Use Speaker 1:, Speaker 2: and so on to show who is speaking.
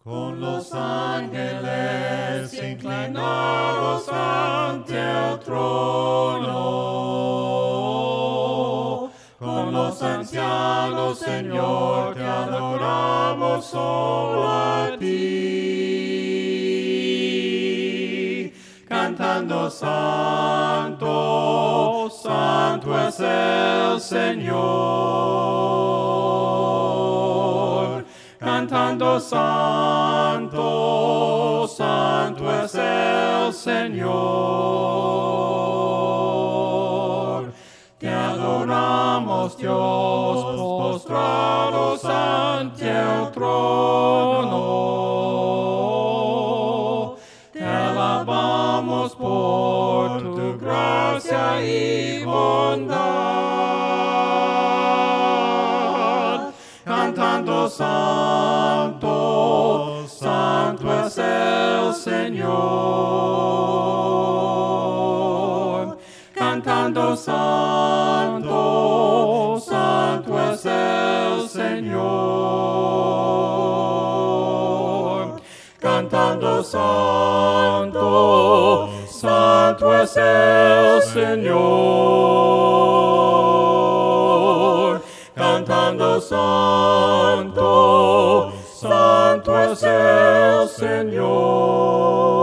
Speaker 1: Con los ángeles inclinados ante el trono, con los ancianos, Señor, te adoramos solo a ti, cantando santo, santo es el Señor. Cantando santo, santo es el Señor. Te adoramos, Dios, postrados ante el trono. Te alabamos por tu gracia y bondad. Cantando santo, santo es el Señor. Cantando santo, santo es el Señor. Cantando santo, santo es el Señor. Cantando santo, santo es el Señor.